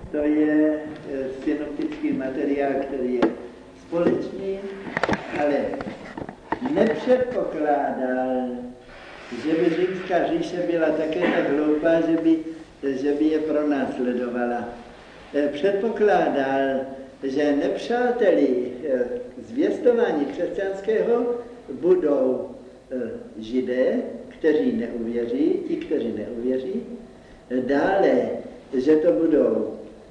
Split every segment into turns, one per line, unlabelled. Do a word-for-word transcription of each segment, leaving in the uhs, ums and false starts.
to je synoptický materiál, který je společný, ale nepředpokládal, že by římská říše byla také tak hloupá, že by, že by je pronásledovala. Předpokládal, že nepřáteli zvěstování křesťanského budou Židé, kteří neuvěří, ti, kteří neuvěří, dále, že to budou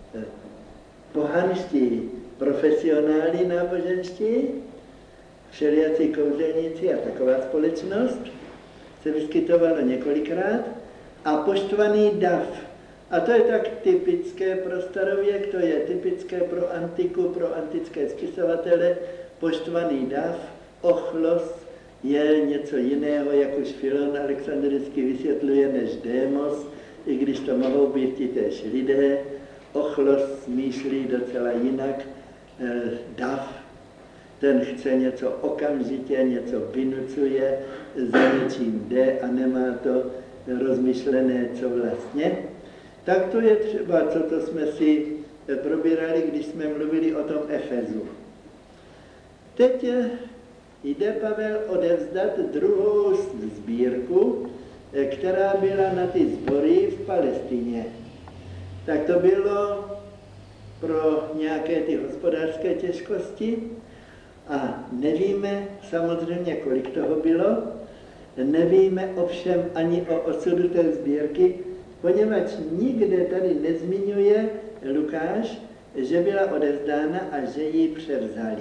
pohanští profesionáli náboženští, všelijací kouzelníci a taková společnost se vyskytovalo několikrát, a poštvaný dav. A to je tak typické pro starověk, to je typické pro antiku, pro antické spisovatele. Poštvaný dav, ochlos je něco jiného, jak už Filon alexandrický vysvětluje, než démos, i když to mohou být ti též lidé. Ochlos smýšlí docela jinak. E, dav, ten chce něco okamžitě, něco vynucuje, za něčím jde a nemá to rozmyšlené, co vlastně. Tak to je třeba, co to jsme si probírali, když jsme mluvili o tom Efezu. Teď jde Pavel odevzdat druhou sbírku, která byla na ty sbory v Palestině. Tak to bylo pro nějaké ty hospodářské těžkosti a nevíme samozřejmě, kolik toho bylo, nevíme ovšem ani o osudu té sbírky, poněvadž nikde tady nezmiňuje Lukáš, že byla odevzdána a že ji převzali.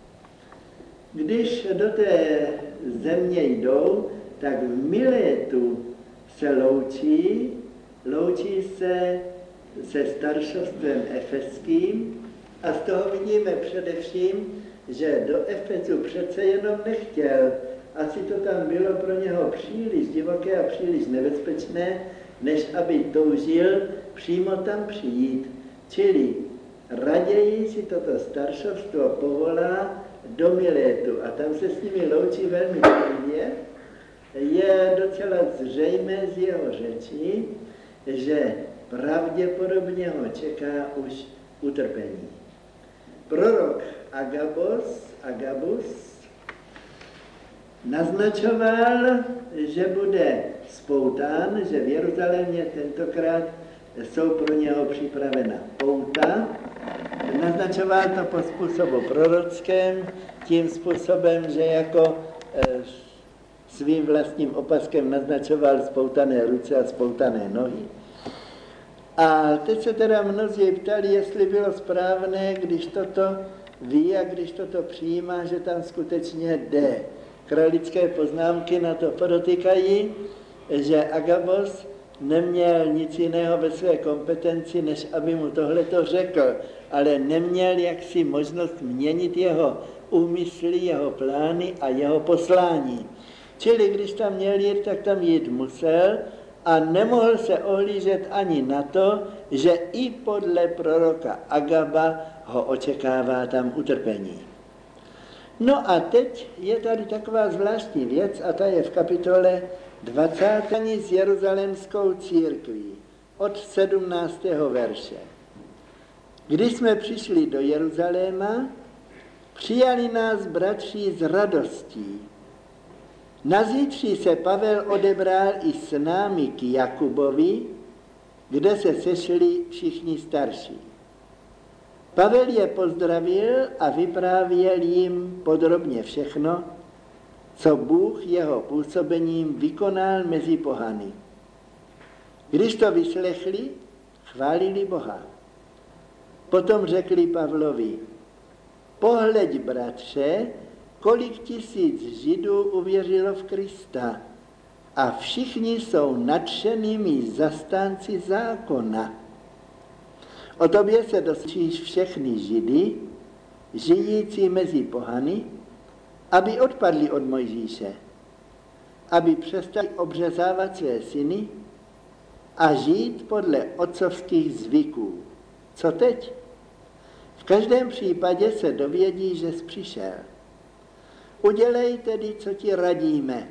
Když do té země jdou, tak v Milétu se loučí, loučí se se staršovstvem efeským a z toho vidíme především, že do Efezu přece jenom nechtěl. Asi to tam bylo pro něho příliš divoké a příliš nebezpečné, než aby toužil přímo tam přijít. Čili raději si toto staršovstvo povolá do Milétu a tam se s nimi loučí velmi tvrdě. Je docela zřejmé z jeho řeči, že pravděpodobně ho čeká už utrpení. Prorok Agabus, Agabus naznačoval, že bude spoután, že v Jeruzalémě tentokrát jsou pro něho připravena pouta. Naznačoval to po způsobu prorockém, tím způsobem, že jako e, svým vlastním opaskem naznačoval spoutané ruce a spoutané nohy. A teď se teda mnozí ptali, jestli bylo správné, když toto ví a když toto přijímá, že tam skutečně jde. Kralické poznámky na to podotýkají, že Agabus neměl nic jiného ve své kompetenci, než aby mu tohleto řekl, ale neměl jaksi možnost měnit jeho úmysly, jeho plány a jeho poslání. Čili když tam měl jít, tak tam jít musel a nemohl se ohlížet ani na to, že i podle proroka Agaba ho očekává tam utrpení. No a teď je tady taková zvláštní věc a ta je v kapitole dvacáté s Jeruzalémskou církví od sedmnáctého verše. Když jsme přišli do Jeruzaléma, přijali nás bratři s radostí. Nazítří se Pavel odebral i s námi k Jakubovi, kde se sešli všichni starší. Pavel je pozdravil a vyprávěl jim podrobně všechno, co Bůh jeho působením vykonal mezi pohany. Když to vyslechli, chválili Boha. Potom řekli Pavlovi: pohleď, bratře, kolik tisíc Židů uvěřilo v Krista a všichni jsou nadšenými zastánci zákona. O tobě se dosčíš všechny Židy, žijící mezi pohany, aby odpadli od Mojžíše, aby přestali obřezávat své syny a žít podle otcovských zvyků. Co teď? V každém případě se dovědí, že jsi přišel. Udělej tedy, co ti radíme.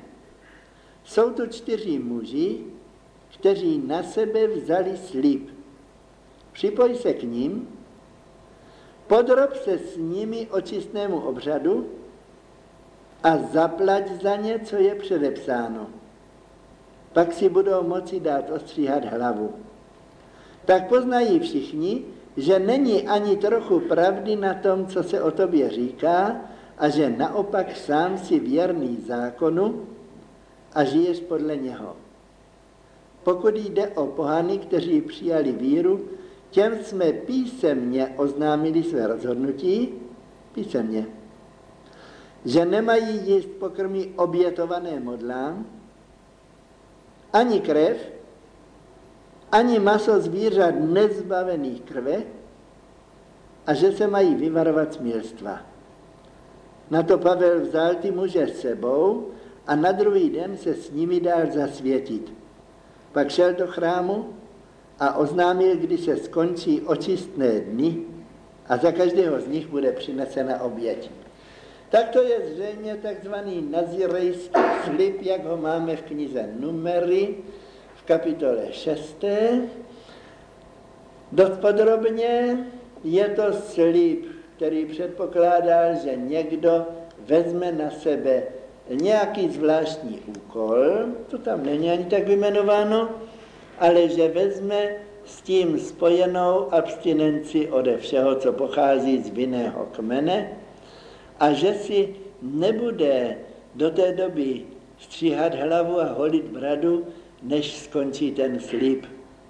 Jsou tu čtyři muži, kteří na sebe vzali slib. připoj se k ním, podrob se s nimi očistnému obřadu a zaplať za ně, co je předepsáno. Pak si budou moci dát ostříhat hlavu. Tak poznají všichni, že není ani trochu pravdy na tom, co se o tobě říká, a že naopak sám si věrný zákonu a žiješ podle něho. Pokud jde o pohany, kteří přijali víru, těm jsme písemně oznámili své rozhodnutí, písemně, že nemají jíst pokrmy obětované modlám, ani krev, ani maso zvířat nezbavených krve a že se mají vyvarovat smilstva. Na to Pavel vzal ty muže s sebou a na druhý den se s nimi dal zasvětit. Pak šel do chrámu a oznámil, kdy se skončí očistné dny a za každého z nich bude přinesena oběť. Tak to je zřejmě takzvaný nazirejský slib, jak ho máme v knize Numery v kapitole šesté. Dost podrobně je to slib, který předpokládal, že někdo vezme na sebe nějaký zvláštní úkol, to tam není ani tak vyjmenováno, ale že vezme s tím spojenou abstinenci ode všeho, co pochází z vinného kmene, a že si nebude do té doby stříhat hlavu a holit bradu, než skončí ten slib.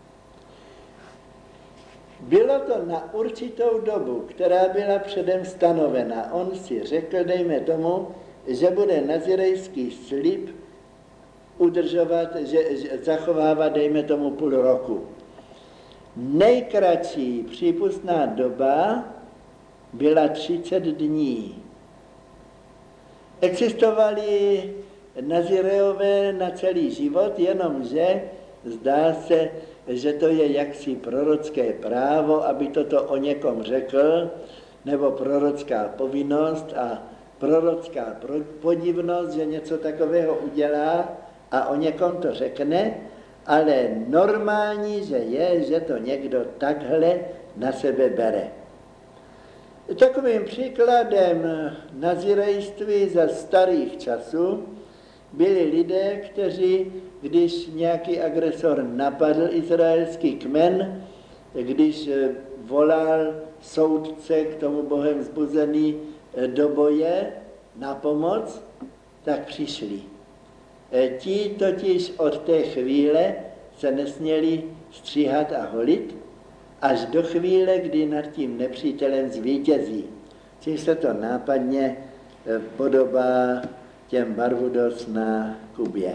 Bylo to na určitou dobu, která byla předem stanovena. On si řekl, dejme tomu, že bude nazirejský slib udržovat, že, že zachovávat, dejme tomu, půl roku. Nejkratší přípustná doba byla třicet dní. Existovali nazireové na celý život, jenomže zdá se, že to je jaksi prorocké právo, aby toto o někom řekl, nebo prorocká povinnost a prorocká podivnost, že něco takového udělá a o někom to řekne, ale normální, že je, že to někdo takhle na sebe bere. Takovým příkladem nazirejství za starých časů byli lidé, kteří, když nějaký agresor napadl izraelský kmen, když volal soudce k tomu Bohem vzbuzený do boje na pomoc, tak přišli. Ti totiž od té chvíle se nesměli stříhat a holit, až do chvíle, kdy nad tím nepřítelem zvítězí. Čím se to nápadně podobá těm Barbudos na Kubě.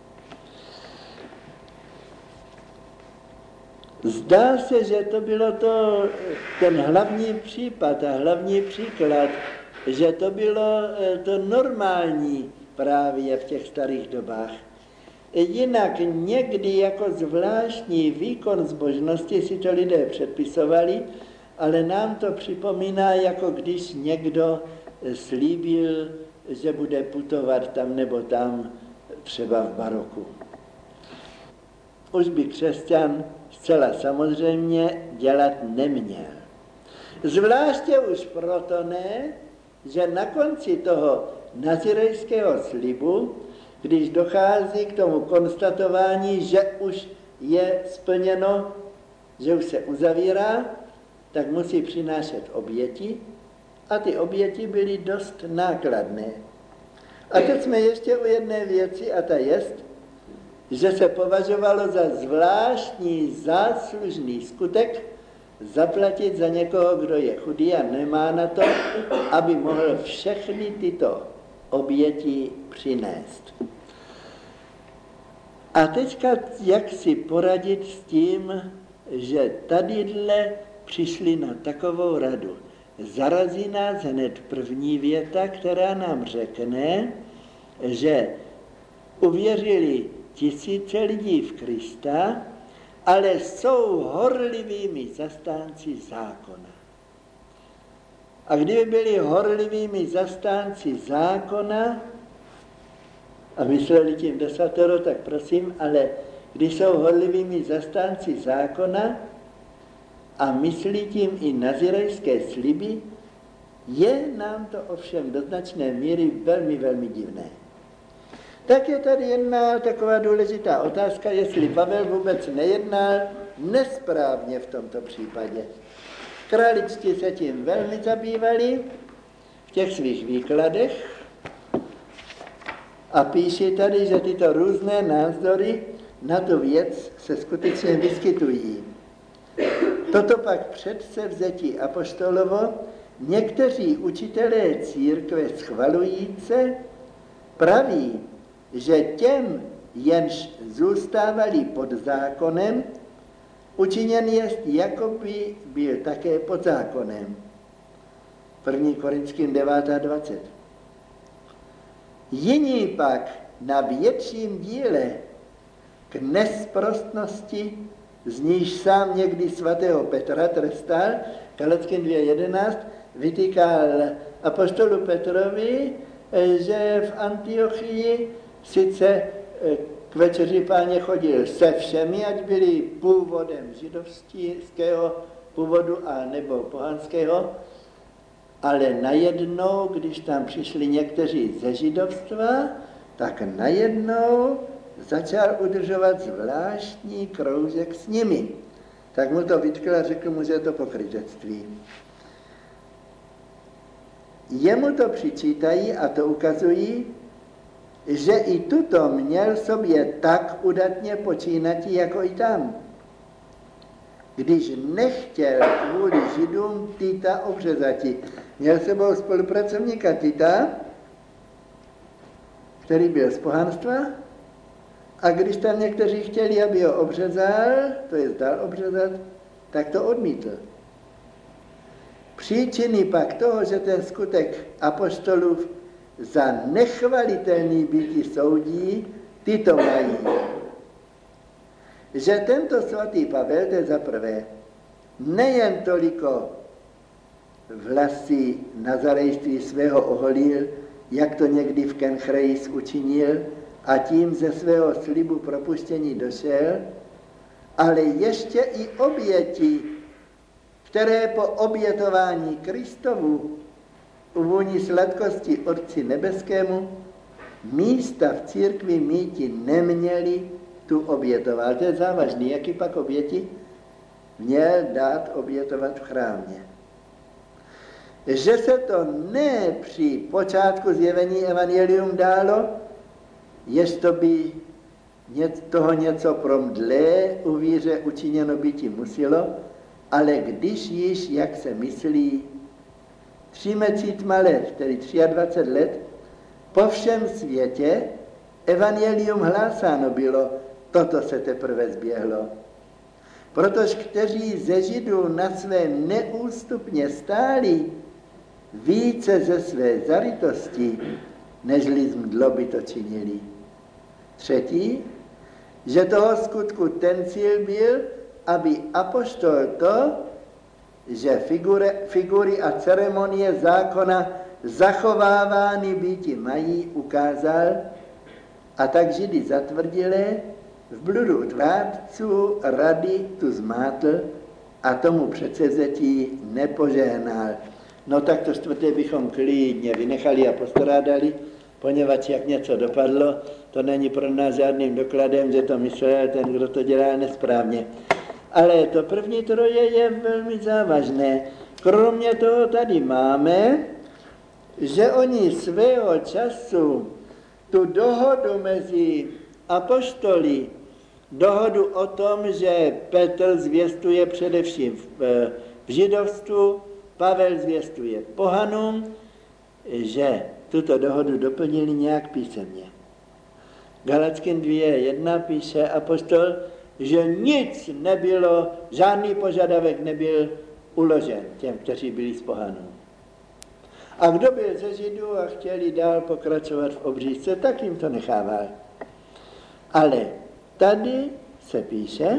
Zdá se, že to bylo to, ten hlavní případ a hlavní příklad, že to bylo to normální právě v těch starých dobách. Jinak někdy jako zvláštní výkon zbožnosti si to lidé předpisovali, ale nám to připomíná, jako když někdo slíbil, že bude putovat tam nebo tam, třeba v baroku. Už by křesťan zcela samozřejmě dělat neměl. Zvláště už proto ne, že na konci toho nazirejského slibu, když dochází k tomu konstatování, že už je splněno, že už se uzavírá, tak musí přinášet oběti a ty oběti byly dost nákladné. A teď jsme ještě u jedné věci a ta jest, že se považovalo za zvláštní záslužný skutek zaplatit za někoho, kdo je chudý a nemá na to, aby mohl všechny tyto oběti přinést. A teďka jak si poradit s tím, že tadyhle přišli na takovou radu. Zarazí nás hned první věta, která nám řekne, že uvěřili tisíce lidí v Krista, ale jsou horlivými zastánci zákona. A kdyby byli horlivými zastánci zákona a mysleli tím desatero, tak prosím, ale když jsou horlivými zastánci zákona, a myslí tím i nazirejské sliby, je nám to ovšem do značné míry velmi, velmi divné. Tak je tady jedna taková důležitá otázka, jestli Pavel vůbec nejednal nesprávně v tomto případě. Kraličtí se tím velmi zabývali v těch svých výkladech a píše tady, že tyto různé názory na tu věc se skutečně vyskytují. Toto pak předsevzetí apoštolovo někteří učitelé církve schvalujíce praví, že těm, jenž zůstávali pod zákonem, učiněn jest, jako by byl také pod zákonem. první Korinským devět dvacet. Jiní pak na větším díle k nesprostnosti, z níž sám někdy svatého Petra trestal, Galackým dvě jedenáct, vytýkal apoštolu Petrovi, že v Antiochii sice k večeři Páně chodil se všemi, ať byli původem židovského původu a nebo pohanského, ale najednou, když tam přišli někteří ze židovstva, tak najednou začal udržovat zvláštní kroužek s nimi. Tak mu to vytkl a řekl mu, že je to pokrytectví. Jemu to přičítají a to ukazují, že i tuto měl sobě tak udatně počínatí, jako i tam. Když nechtěl kvůli Židům Tita obřezati. Měl sebou spolupracovníka Tita, který byl z pohanstva, a když tam někteří chtěli, aby ho obřezal, to je dal obřezat, tak to odmítl. Příčiny pak toho, že ten skutek apoštolův za nechvalitelný býti soudí, tyto mají. Že tento svatý Pavel, to je za prvé, nejen toliko vlasy nazarejství svého oholil, jak to někdy v Kenchreis učinil, a tím ze svého slibu propuštění došel, ale ještě i oběti, které po obětování Kristovu uvůní sladkosti Otci nebeskému, místa v církvi míti neměli, tu obětoval. To je závažný, jaký pak oběti měl dát obětovat v chrámě. Že se to ne při počátku zjevení evangelium dálo, jestli by toho něco promdlé u víře učiněno býti muselo, ale když již, jak se myslí, třicítma let, tedy dvacet tři let, po všem světě evangelium hlásáno bylo, toto se teprve zběhlo. Protože kteří ze Židů na svém neústupně stáli, více ze své zarytosti, nežli z mdloby to činili. Třetí, že toho skutku ten cíl byl, aby apoštol to, že figure, figury a ceremonie zákona zachovávány býti mají, ukázal, a tak Židy zatvrdilé v bludu tvárců rady tu zmátl a tomu předsevzetí nepožehnal. No tak to čtvrté bychom klidně vynechali a postrádali, poněvadž jak něco dopadlo, to není pro nás žádným dokladem, že to myslel ten, kdo to dělá nesprávně. Ale to první troje je velmi závažné. Kromě toho tady máme, že oni svého času tu dohodu mezi apoštoly, dohodu o tom, že Petr zvěstuje především v, v židovstvu, Pavel zvěstuje pohanům, že tuto dohodu doplnili nějak písemně. Galackým dvě jedna píše apoštol, že nic nebylo, žádný požadavek nebyl uložen těm, kteří byli z pohanů. A kdo byl ze Židů a chtěli dál pokračovat v obřízce, tak jim to nechával. Ale tady se píše,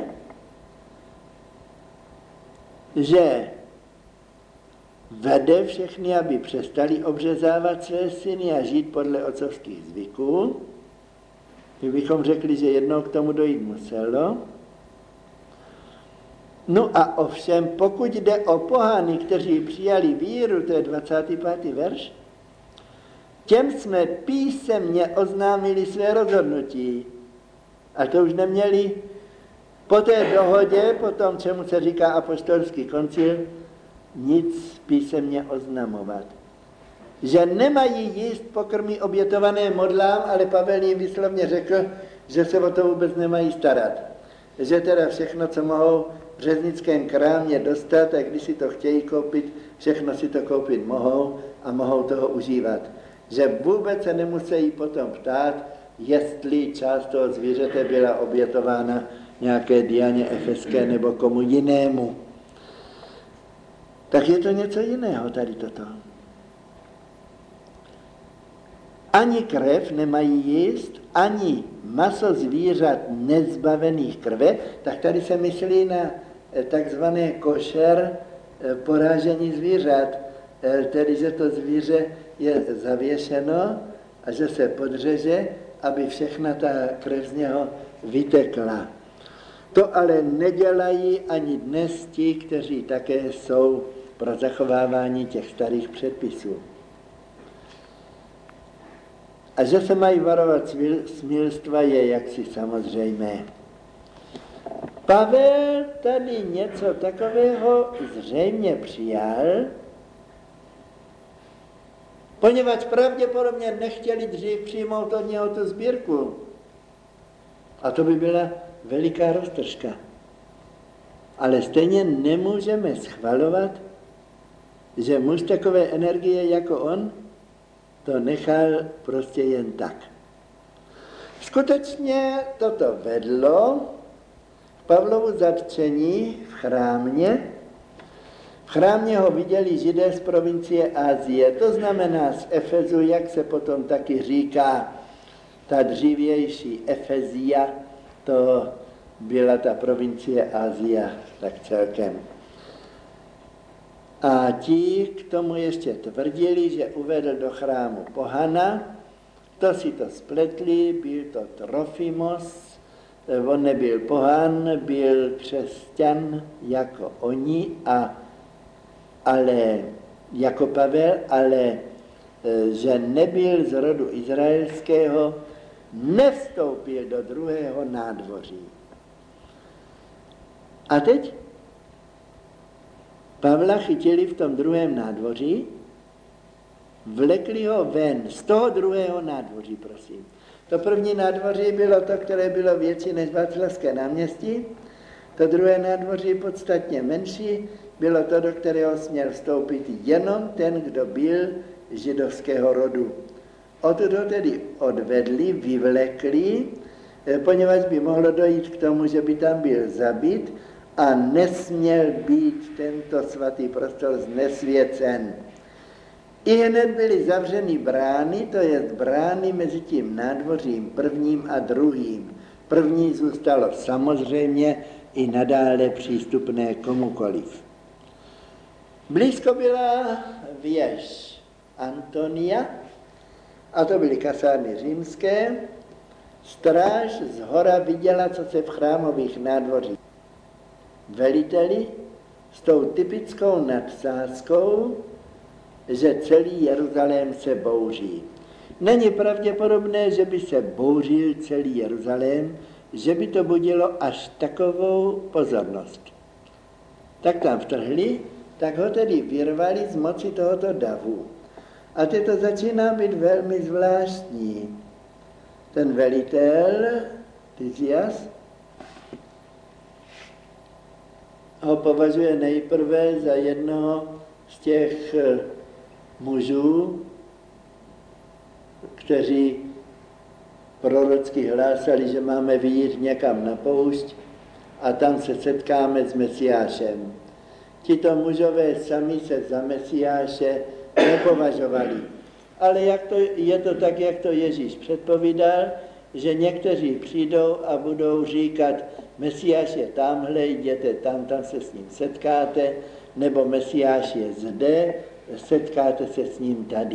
že vede všechny, aby přestali obřezávat své syny a žít podle otcovských zvyků. My bychom řekli, že jednou k tomu dojít muselo. No a ovšem, pokud jde o pohany, kteří přijali víru, to je dvacátý pátý verš, těm jsme písemně oznámili své rozhodnutí. A to už neměli po té dohodě, po tom, čemu se říká apoštolský koncil, nic písemně oznamovat. Že nemají jíst pokrmy obětované modlám, ale Pavel jim výslovně řekl, že se o to vůbec nemají starat. Že teda všechno, co mohou v řeznickém krámě dostat, a když si to chtějí koupit, všechno si to koupit mohou a mohou toho užívat. Že vůbec se nemusí potom ptát, jestli část toho zvířete byla obětována nějaké Dianě efeské nebo komu jinému. Tak je to něco jiného tady toto. Ani krev nemají jíst, ani maso zvířat nezbavených krve, tak tady se myslí na takzvané košer porážení zvířat, tedy že to zvíře je zavěšeno a že se podřeže, aby všechna ta krev z něho vytekla. To ale nedělají ani dnes ti, kteří také jsou pro zachovávání těch starých předpisů. A že se mají varovat smilstva, je jaksi samozřejmé. Pavel tady něco takového zřejmě přijal, poněvadž pravděpodobně nechtěli dřív přijmout od něho tu sbírku. A to by byla veliká roztržka. Ale stejně nemůžeme schvalovat, že muž takové energie jako on to nechal prostě jen tak. Skutečně toto vedlo k Pavlovu zatčení v chrámě. V chrámě ho viděli Židé z provincie Asie, to znamená z Efezu, jak se potom taky říká, ta dřívější Efezia, to byla ta provincie Asia, tak celkem. A ti k tomu ještě tvrdili, že uvedl do chrámu pohana, to si to spletli, byl to Trofimos, on nebyl pohan, byl křesťan jako oni, a, ale jako Pavel, ale že nebyl z rodu izraelského, nevstoupil do druhého nádvoří. A teď Pavla chytili v tom druhém nádvoří, vlekli ho ven z toho druhého nádvoří, prosím. To první nádvoří bylo to, které bylo větší než Václavské náměstí, to druhé nádvoří podstatně menší, bylo to, do kterého směl vstoupit jenom ten, kdo byl židovského rodu. Odtud ho tedy odvedli, vyvlekli, poněvadž by mohlo dojít k tomu, že by tam byl zabit a nesměl být tento svatý prostor znesvěcen. I hned byly zavřeny brány, to je brány mezi tím nádvořím prvním a druhým. První zůstalo samozřejmě i nadále přístupné komukoliv. Blízko byla věž Antonia, a to byly kasárny římské. Stráž z hora viděla, co se v chrámových nádvořích veliteli s tou typickou nadsázkou, že celý Jeruzalém se bouří. Není pravděpodobné, že by se bouřil celý Jeruzalém, že by to budilo až takovou pozornost. Tak tam vtrhli, tak ho tedy vyrvali z moci tohoto davu. A teď to začíná být velmi zvláštní. Ten velitel, Tyzias, ho považuje nejprve za jednoho z těch mužů, kteří prorocky hlásali, že máme vyjít někam na poušť a tam se setkáme s Mesiášem. Tito mužové sami se za Mesiáše nepovažovali. Ale jak to, je to tak, jak to Ježíš předpovídal, že někteří přijdou a budou říkat, Mesiáš je tamhle, jděte tam, tam se s ním setkáte, nebo Mesiáš je zde, setkáte se s ním tady.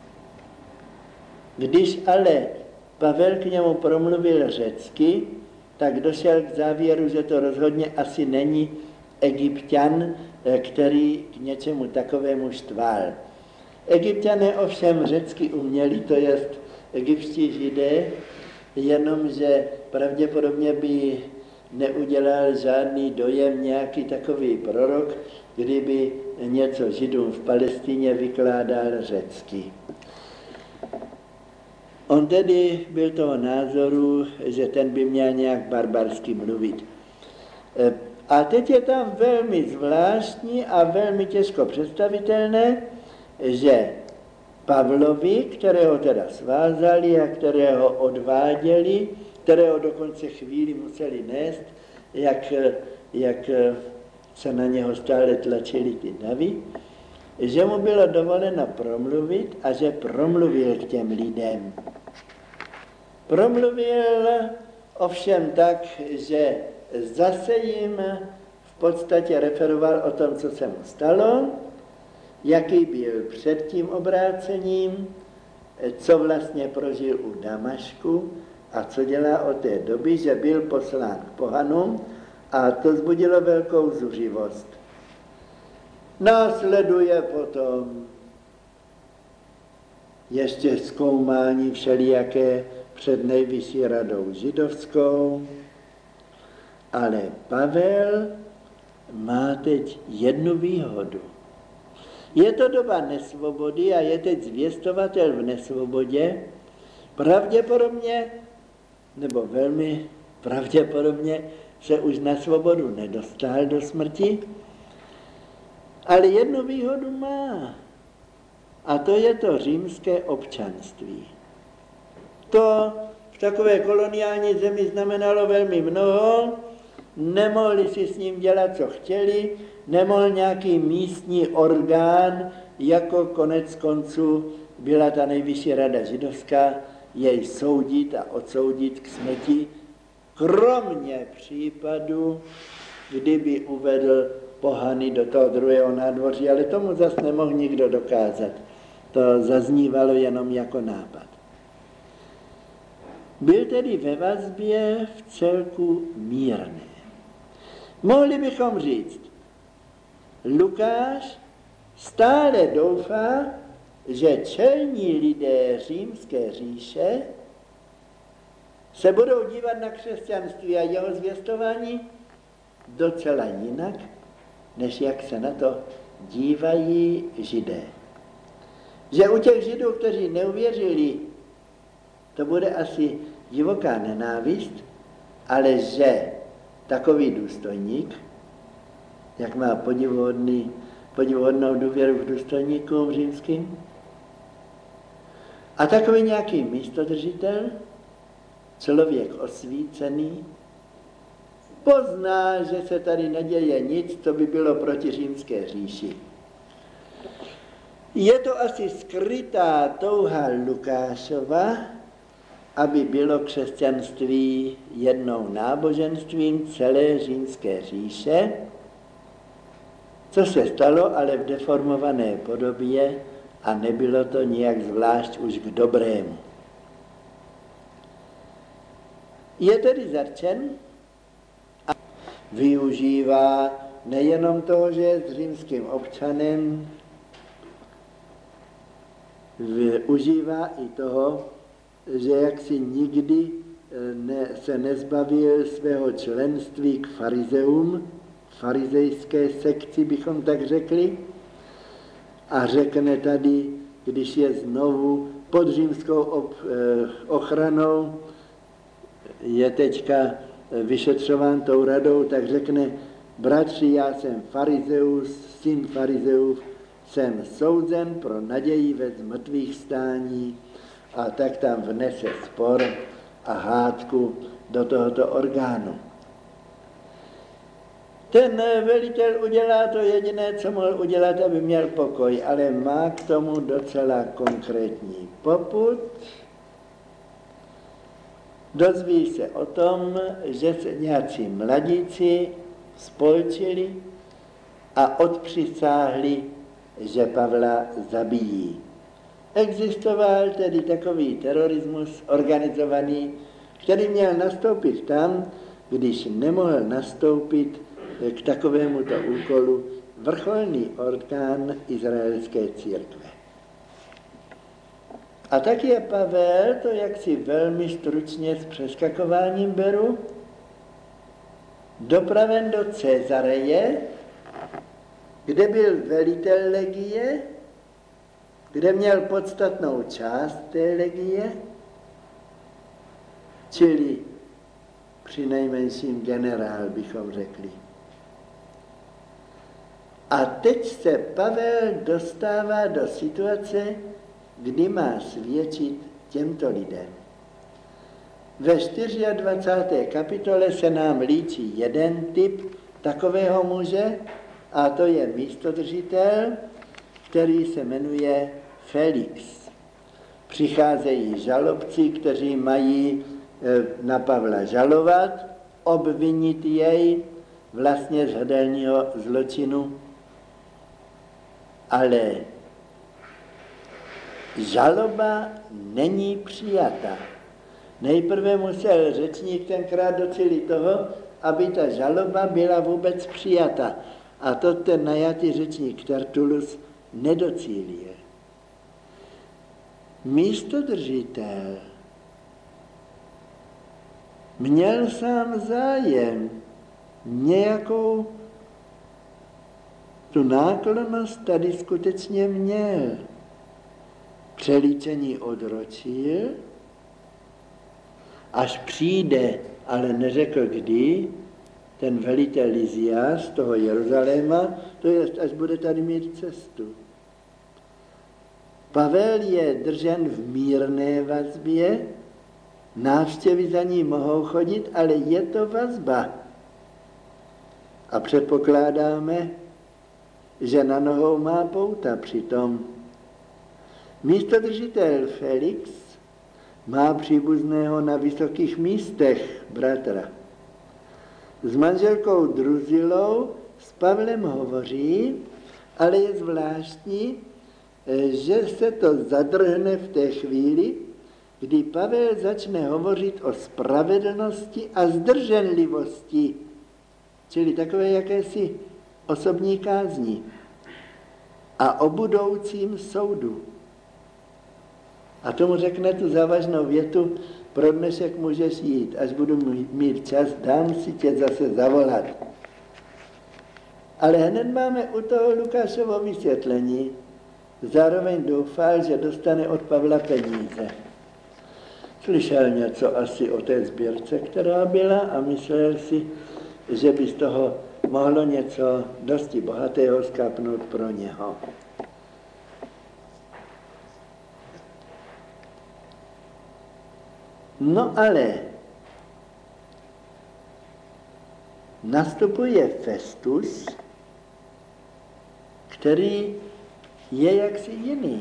Když ale Pavel k němu promluvil řecky, tak došel k závěru, že to rozhodně asi není Egypťan, který k něčemu takovému štval. Egypťané ovšem řecky uměli, to jest egyptští židé, jenomže pravděpodobně by neudělal žádný dojem nějaký takový prorok, kdyby něco Židům v Palestině vykládal řecky. On tedy byl toho názoru, že ten by měl nějak barbarsky mluvit. A teď je tam velmi zvláštní a velmi těžko představitelné, že Pavlovi, kterého teda svázali a kterého odváděli, kterého dokonce chvíli museli nést, jak, jak se na něho stále tlačili ty davy, že mu bylo dovoleno promluvit a že promluvil k těm lidem. Promluvil ovšem tak, že zase jim v podstatě referoval o tom, co se mu stalo, jaký byl před tím obrácením, co vlastně prožil u Damašku a co dělá od té doby, že byl poslán k pohanům a to vzbudilo velkou zuřivost. Následuje potom ještě zkoumání všelijaké před nejvyšší radou židovskou, ale Pavel má teď jednu výhodu. Je to doba nesvobody a je teď zvěstovatel v nesvobodě. Pravděpodobně, nebo velmi pravděpodobně, se už na svobodu nedostal do smrti, ale jednu výhodu má. A to je to římské občanství. To v takové koloniální zemi znamenalo velmi mnoho, nemohli si s ním dělat, co chtěli, nemohl nějaký místní orgán, jako konec konců byla ta nejvyšší rada židovská, jej soudit a odsoudit k smrti, kromě případu, kdyby uvedl pohany do toho druhého nádvoří, ale tomu zas nemohl nikdo dokázat. To zaznívalo jenom jako nápad. Byl tedy ve vazbě v celku mírné. Mohli bychom říct, Lukáš stále doufá, že čelní lidé římské říše se budou dívat na křesťanství a jeho zvěstování docela jinak, než jak se na to dívají židé. Že u těch židů, kteří neuvěřili, to bude asi divoká nenávist, ale že takový důstojník, jak má podivuhodný, podivuhodnou důvěru k důstojníkům římským, a takový nějaký místodržitel, člověk osvícený, pozná, že se tady neděje nic, co by bylo proti římské říši. Je to asi skrytá touha Lukášova, aby bylo křesťanství jednou náboženstvím celé římské říše, co se stalo, ale v deformované podobě a nebylo to nijak zvlášť už k dobrému. Je tedy zarčen a využívá nejenom toho, že je s římským občanem, využívá i toho, že jaksi nikdy ne, se nezbavil svého členství k farizeum, farizejské sekci bychom tak řekli, a řekne tady, když je znovu pod římskou ob, eh, ochranou, je teďka vyšetřován tou radou, tak řekne, bratři, já jsem farizeus, syn farizeův, jsem souzen pro naději ve zmrtvých stání, a tak tam vnese spor a hádku do tohoto orgánu. Ten velitel udělá to jediné, co mohl udělat, aby měl pokoj, ale má k tomu docela konkrétní popud. Dozví se o tom, že se nějací mladíci spolčili a odpřisáhli, že Pavla zabijí. Existoval tedy takový terorismus organizovaný, který měl nastoupit tam, když nemohl nastoupit k takovémuto úkolu vrcholný orgán izraelské církve. A tak je Pavel, to jaksi velmi stručně s přeskakováním beru, dopraven do Cezareje, kde byl velitel legie, kde měl podstatnou část té legie, čili přinejmenším generál, bychom řekli. A teď se Pavel dostává do situace, kdy má svědčit těmto lidem. Ve dvacáté čtvrté kapitole se nám líčí jeden typ takového muže, a to je místodržitel, který se jmenuje Felix. Přicházejí žalobci, kteří mají na Pavla žalovat, obvinit jej vlastně z hrdelního zločinu, ale žaloba není přijata. Nejprve musel řečník tenkrát docílit toho, aby ta žaloba byla vůbec přijata. A to ten najatý řečník Tertullus nedocílil. Místodržitel měl sám zájem, nějakou tu náklonnost tady skutečně měl. Přelíčení odročil, až přijde, ale neřekl kdy, ten velitel Lysias z toho Jeruzaléma, to je, až bude tady mít cestu. Pavel je držen v mírné vazbě, návštěvy za ní mohou chodit, ale je to vazba. A předpokládáme, že na nohou má pouta přitom. Místodržitel Felix má příbuzného na vysokých místech, bratra. S manželkou Druzilou s Pavlem hovoří, ale je zvláštní, že se to zadrhne v té chvíli, kdy Pavel začne hovořit o spravedlnosti a zdrženlivosti, čili takové jakési osobní kázni, a o budoucím soudu. A tomu řekne tu závažnou větu, pro dnešek můžeš jít, až budu mít čas, dám si tě zase zavolat. Ale hned máme u toho Lukášovo vysvětlení. Zároveň doufal, že dostane od Pavla peníze. Slyšel něco asi o té sbírce, která byla, a myslel si, že by z toho mohlo něco dosti bohatého skápnout pro něho. No ale nastupuje Festus, který je jaksi jiný.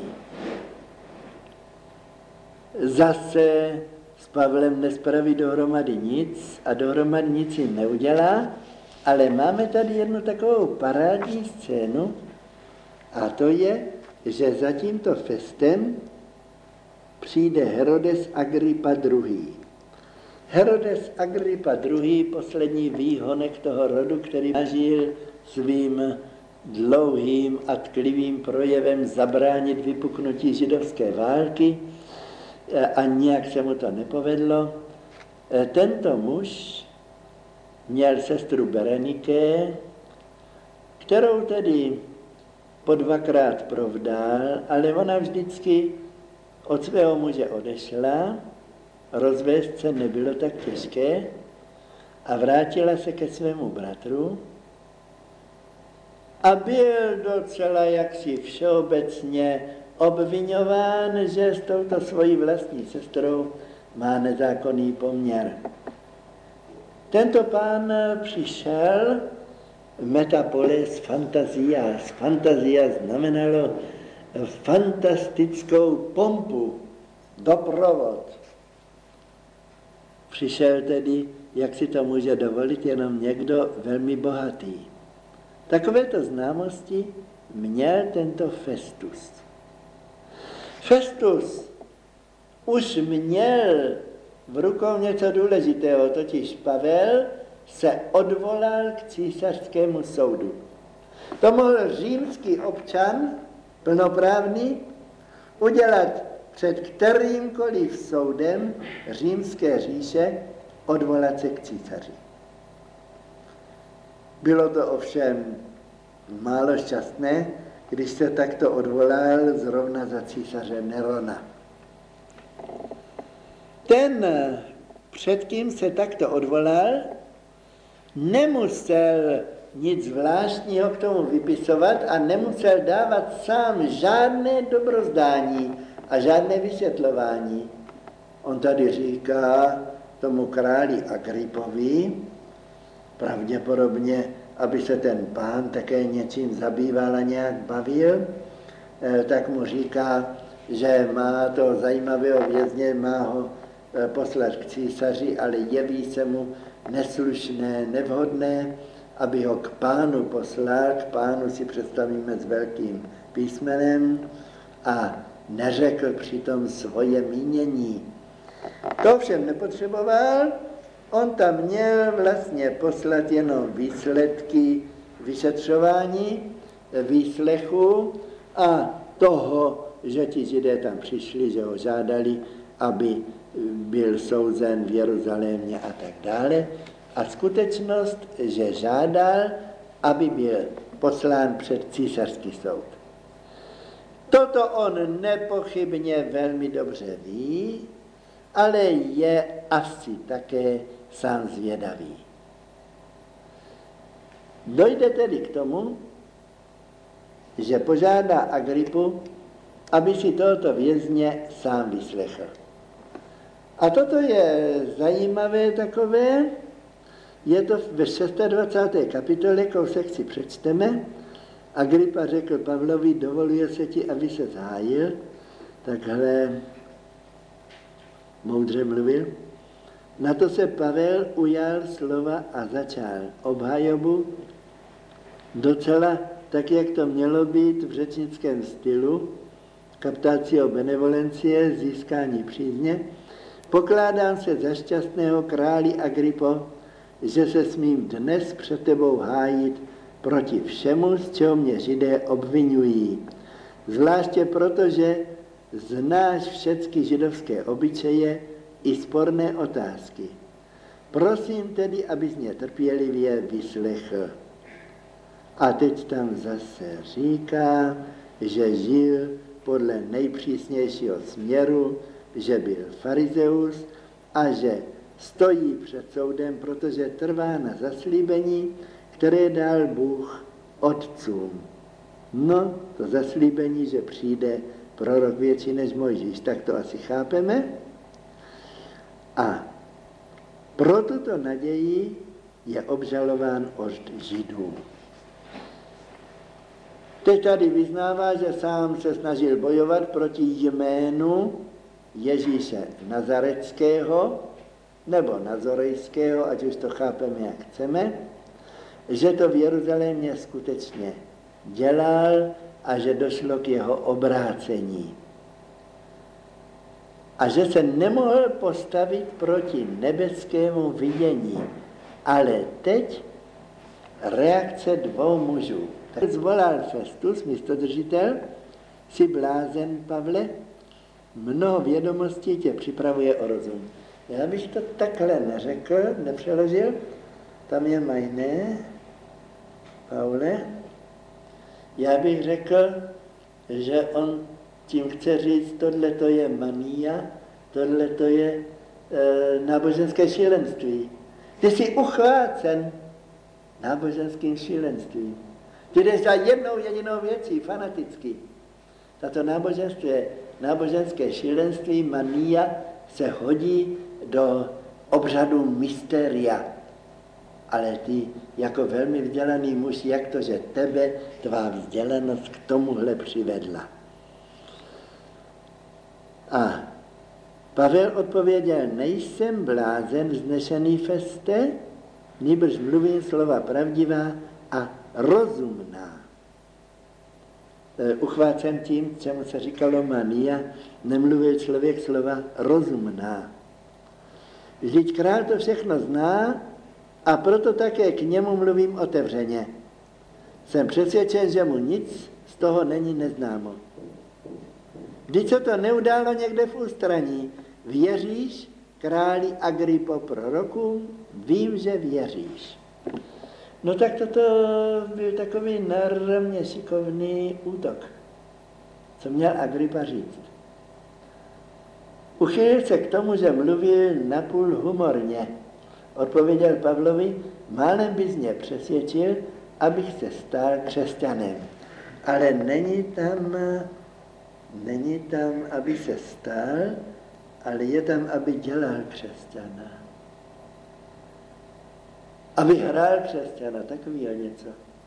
Zase s Pavlem nespraví dohromady nic a dohromady nic jim neudělá, ale máme tady jednu takovou parádní scénu, a to je, že za tímto festem přijde Herodes Agrippa druhý. Herodes Agrippa druhý, poslední výhonek toho rodu, který nažil svým dlouhým a tklivým projevem zabránit vypuknutí židovské války, a nijak se mu to nepovedlo. Tento muž měl sestru Bereniké, kterou tedy po dvakrát provdal, ale ona vždycky od svého muže odešla, rozvést se nebylo tak těžké, a vrátila se ke svému bratru a byl docela jaksi všeobecně obviňován, že s touto svojí vlastní sestrou má nezákonný poměr. Tento pán přišel metapolis fantazias. Fantazia znamenalo fantastickou pompu, doprovod. Přišel tedy, jak si to může dovolit, jenom někdo velmi bohatý. Takovéto známosti měl tento Festus. Festus už měl v rukou něco důležitého, totiž Pavel se odvolal k císařskému soudu. To mohl římský občan, plnoprávný, udělat před kterýmkoliv soudem římské říše, odvolat se k císaři. Bylo to ovšem málo šťastné, když se takto odvolal zrovna za císaře Nerona. Ten, před kým se takto odvolal, nemusel nic zvláštního k tomu vypisovat a nemusel dávat sám žádné dobrozdání a žádné vysvětlování. On tady říká tomu králi Agripovi, pravděpodobně, aby se ten pán také něčím zabýval a nějak bavil, tak mu říká, že má to zajímavého vězně, má ho poslat k císaři, ale jeví se mu neslušné, nevhodné, aby ho k pánu poslal, k pánu si představíme s velkým písmenem a neřekl přitom svoje mínění. To všem nepotřeboval, on tam měl vlastně poslat jenom výsledky vyšetřování, výslechu a toho, že ti Židé tam přišli, že ho žádali, aby byl souzen v Jeruzalémě a tak dále. A skutečnost, že žádal, aby byl poslán před císařský soud. Toto on nepochybně velmi dobře ví, ale je asi také sám zvědavý. Dojde tedy k tomu, že požádá Agripu, aby si tohoto vězně sám vyslechl. A toto je zajímavé takové, je to ve dvacáté šesté kapitole, kousek si přečteme. Agripa řekl Pavlovi, dovoluje se ti, aby se zhájil, takhle moudře mluvil. Na to se Pavel ujal slova a začal obhajobu docela tak, jak to mělo být v řečnickém stylu, captatio benevolencie, získání přízně. Pokládám se za šťastného, králi Agripo, že se smím dnes před tebou hájit proti všemu, z čeho mě Židé obvinují. Zvláště proto, že znáš všechny židovské obyčeje i sporné otázky. Prosím tedy, abys mě trpělivě vyslechl. A teď tam zase říká, že žil podle nejpřísnějšího směru, že byl farizeus a že stojí před soudem, protože trvá na zaslíbení, které dal Bůh otcům. No, to zaslíbení, že přijde prorok větší než Mojžíš, tak to asi chápeme. A pro tuto naději je obžalován od Židů. Teď tady vyznává, že sám se snažil bojovat proti jménu Ježíše Nazareckého, nebo Nazorejského, ať už to chápeme, jak chceme, že to v Jeruzalémě skutečně dělal a že došlo k jeho obrácení. A že se nemohl postavit proti nebeskému vidění. Ale teď reakce dvou mužů. Tak zvolal Festus, místodržitel, si blázen, Pavle, mnoho vědomostí tě připravuje o rozum. Já bych to takhle neřekl, nepřeložil, tam je majné, Pavle. Já bych řekl, že on tím chce říct, tohle to je mania, tohle to je e, náboženské šílenství. Ty jsi uchvácen náboženským šílenstvím. Ty jdeš za jednou jedinou věcí, fanaticky. Tato náboženství, náboženské šílenství, mania, se hodí do obřadu mysteria. Ale ty jako velmi vzdělaný muž, jak to, že tebe tvá vzdělanost k tomuhle přivedla. A Pavel odpověděl, nejsem blázen vznešený Feste, nýbrž mluvím slova pravdivá a rozumná. Uchvácen tím, čemu se říkalo mania, nemluvil člověk slova rozumná. Vždyť král to všechno zná a proto také k němu mluvím otevřeně. Jsem přesvědčen, že mu nic z toho není neznámo. Vždyť se to neudálo někde v ústraní. Věříš, králi Agripo prorokům? Vím, že věříš. No tak toto byl takový narmě šikovný útok, co měl Agripa říct. Uchylil se k tomu, že mluvil napůl humorně. Odpověděl Pavlovi, málem bys mě přesvědčil, abych se stal křesťanem. Ale není tam, není tam, aby se stal, ale je tam, aby dělal křesťana. Aby hrál křesťana, takový něco.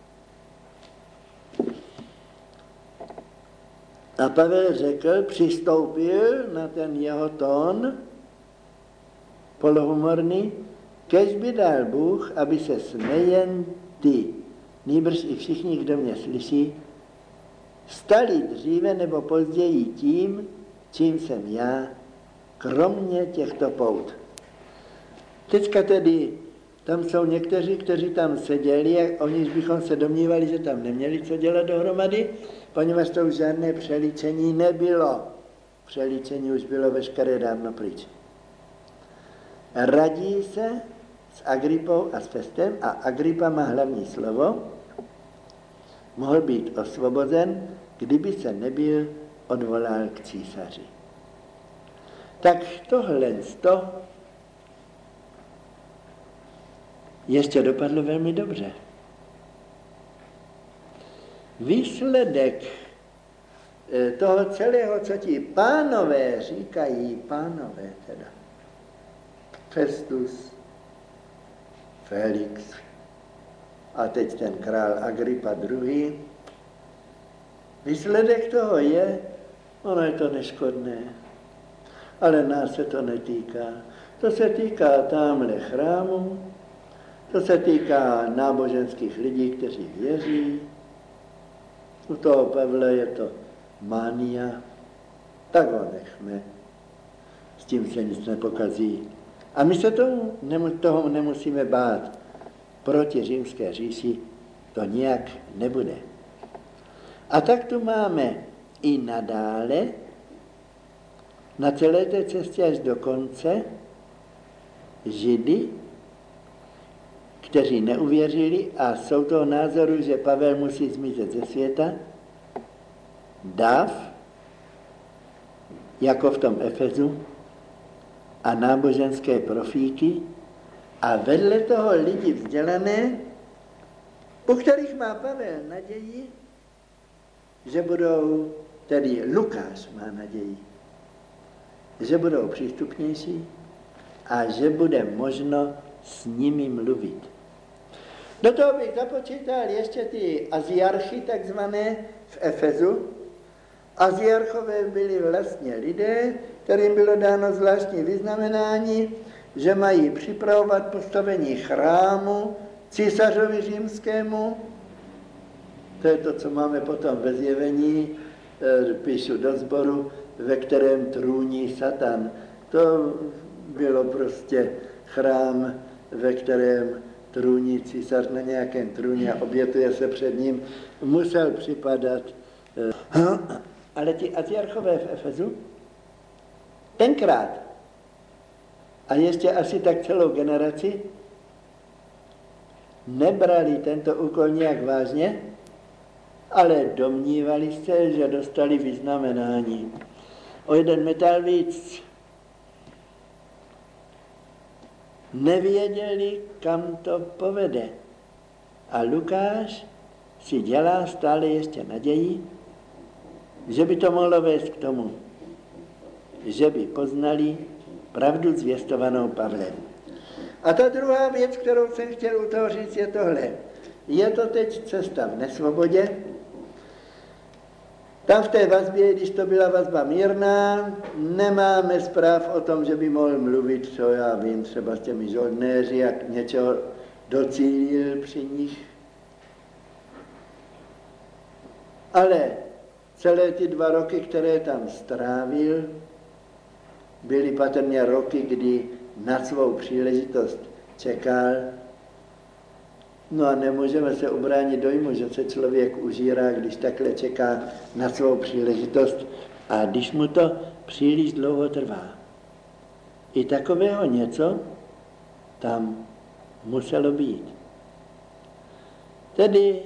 A Pavel řekl, přistoupil na ten jeho tón polohumorný, kež by dal Bůh, aby se nejen ty, nýbrž i všichni, kdo mě slyší, stali dříve nebo později tím, čím jsem já, kromě těchto pout. Teďka tedy, tam jsou někteří, kteří tam seděli, a oniž bychom se domnívali, že tam neměli co dělat dohromady, poněvadž to už žádné přelíčení nebylo. Přelíčení už bylo veškeré dávno pryč. Radí se s Agripou a s Festem a Agripa má hlavní slovo, mohl být osvobozen, kdyby se nebyl odvolal k císaři. Tak tohle to ještě dopadlo velmi dobře. Výsledek toho celého, co ti pánové říkají, pánové teda, Festus, Felix a teď ten král Agripa druhý. Výsledek toho je, ono je to neškodné, ale nás se to netýká. To se týká tamhle chrámu, to se týká náboženských lidí, kteří věří. U toho Pavla je to mania, tak ho nechme, s tím se nic nepokazí. A my se tomu, toho nemusíme bát. Proti římské říši to nijak nebude. A tak tu máme i nadále na celé té cestě až do konce Židy, kteří neuvěřili a jsou toho názoru, že Pavel musí zmizet ze světa, dáv, jako v tom Efezu, a náboženské profíky a vedle toho lidi vzdělané, u kterých má Pavel naději, že budou, tedy Lukáš má naději, že budou přístupnější a že bude možno s nimi mluvit. Do toho bych započítal ještě ty aziarchy takzvané v Efezu. Aziarchové byli vlastně lidé, kterým bylo dáno zvláštní vyznamenání, že mají připravovat postavení chrámu císařovi římskému. To je to, co máme potom ve zjevení, píšu do sboru, ve kterém trůní Satan. To bylo prostě chrám, ve kterém trůní císař na nějakém trůně a obětuje se před ním. Musel připadat. Ale ti aziarchové v Efezu tenkrát a ještě asi tak celou generaci nebrali tento úkol nějak vážně, ale domnívali se, že dostali vyznamenání. O jeden metal víc. Nevěděli, kam to povede. A Lukáš si dělá stále ještě naději, že by to mohlo vést k tomu, že by poznali pravdu zvěstovanou Pavlem. A ta druhá věc, kterou jsem chtěl u toho říct, je tohle. Je to teď cesta v nesvobodě. Tam v té vazbě, když to byla vazba mírná, nemáme zpráv o tom, že by mohl mluvit, co já vím, třeba s těmi žoldnéři, jak něčeho docílil při nich. Ale celé ty dva roky, které tam strávil, byly patrně roky, kdy na svou příležitost čekal. No a nemůžeme se ubránit dojmu, že se člověk užírá, když takhle čeká na svou příležitost a když mu to příliš dlouho trvá. I takového něco tam muselo být. Tedy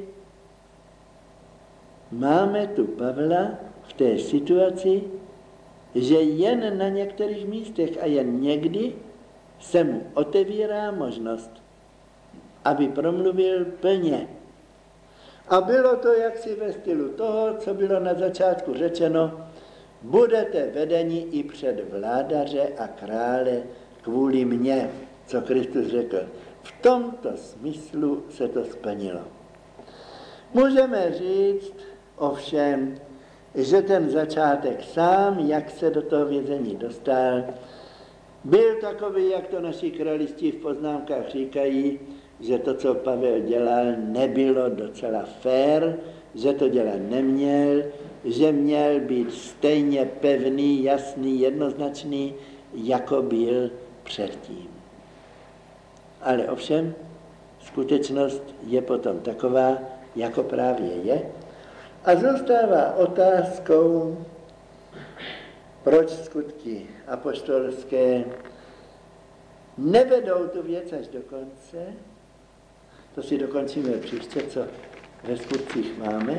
máme tu Pavla v té situaci, že jen na některých místech a jen někdy se mu otevírá možnost, aby promluvil plně. A bylo to jaksi ve stylu toho, co bylo na začátku řečeno, budete vedeni i před vládaře a krále kvůli mně, co Kristus řekl. V tomto smyslu se to splnilo. Můžeme říct ovšem, že ten začátek sám, jak se do toho vězení dostal, byl takový, jak to naši kralisti v poznámkách říkají, že to, co Pavel dělal, nebylo docela fér, že to dělat neměl, že měl být stejně pevný, jasný, jednoznačný, jako byl předtím. Ale ovšem, skutečnost je potom taková, jako právě je. A zůstává otázkou, proč skutky apoštolské nevedou tu věc až do konce. To si dokončíme příště, co ve skutcích máme.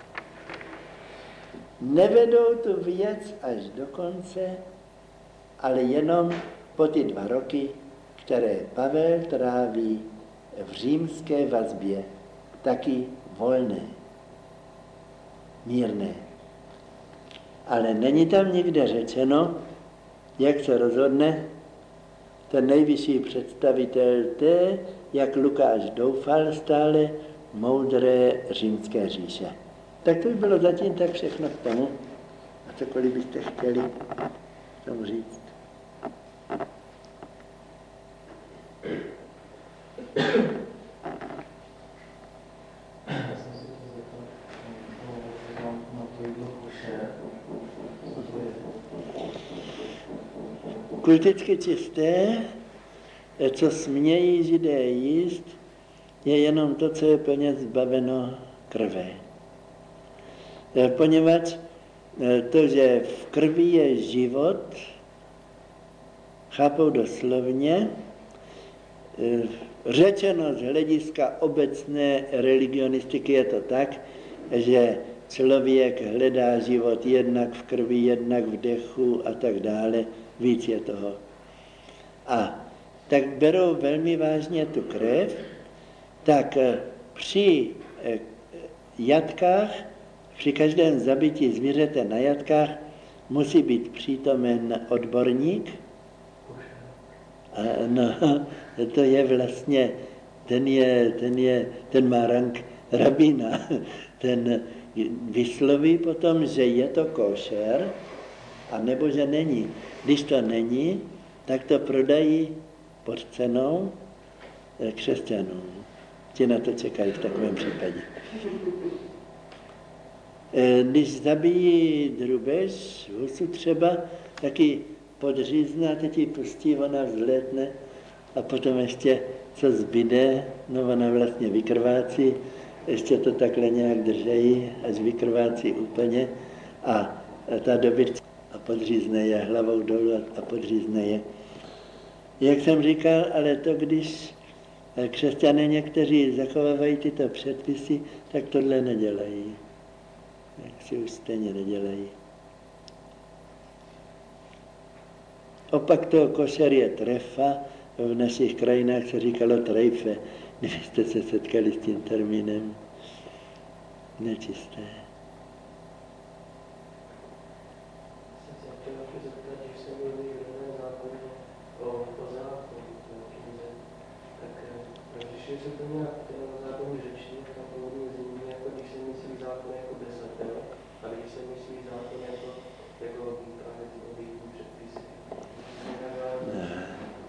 Nevedou tu věc až do konce, ale jenom po ty dva roky, které Pavel tráví v římské vazbě, taky volné, mírné. Ale není tam nikde řečeno, jak se rozhodne ten nejvyšší představitel té, jak Lukáš doufal stále, moudré římské říše. Tak to by bylo zatím tak všechno k tomu. A cokoliv byste chtěli tomu říct. Kulticky čisté, co smějí Židé jíst, je jenom to, co je plně zbaveno krve. Poněvadž to, že v krvi je život, chápou doslovně, řečeno z hlediska obecné religionistiky je to tak, že člověk hledá život jednak v krvi, jednak v dechu a tak dále, víc je toho. A tak berou velmi vážně tu krev, tak při jatkách, při každém zabití zvířete na jatkách musí být přítomen odborník. A no, to je vlastně, ten, je, ten, je, ten má rank rabína, ten vysloví potom, že je to košer, a nebo že není. Když to není, tak to prodají pod cenou křesťanům. Ti na to čekají v takovém případě. Když zabijí drubež, husu třeba, taky podřízne, teď ji pustí, ona vzlétne a potom ještě, co zbyde, no ona vlastně vykrvácí, ještě to takhle nějak držejí, až vykrvácí úplně a ta dobytka a podřízne je hlavou dolů a podřízne je. Jak jsem říkal, ale to, když křesťané někteří zachovávají tyto předpisy, tak tohle nedělají. Tak si už stejně nedělají. Opak toho košer je trefa, v našich krajinách se říkalo trejfe, kdybyste se setkali s tím termínem. Nečisté.
Když se to nějak na zákonu řeší, na původní zimí, jako když se myslí zákon jako desatel, a když se myslí zákon jako, jako právě ty obětní předpisy.
Ne.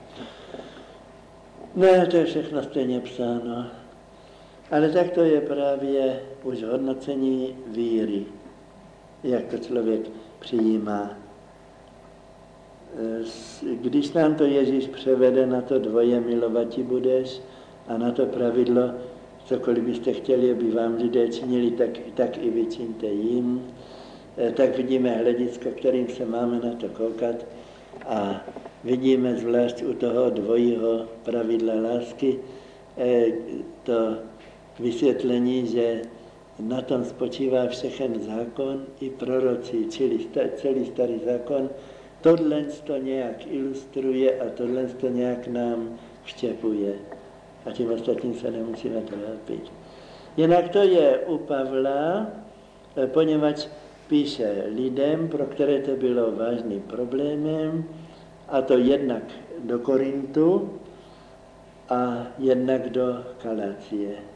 ne, to je všechno stejně psáno. Ale tak to je právě už hodnocení víry, jak to člověk přijímá. když nám to Ježíš převede na to dvoje milovat budeš a na to pravidlo, cokoliv byste chtěli, aby vám lidé činili, tak, tak i vy čiňte jim, tak vidíme hledisko, kterým se máme na to koukat a vidíme zvlášť u toho dvojího pravidla lásky to vysvětlení, že na tom spočívá všechen zákon i proroci, čili celý starý zákon. Tohle to nějak ilustruje a tohle to nějak nám vštěpuje. A tím ostatním se nemusíme trápit. Jinak to je u Pavla, poněvadž píše lidem, pro které to bylo vážným problémem, a to jednak do Korintu a jednak do Galácie.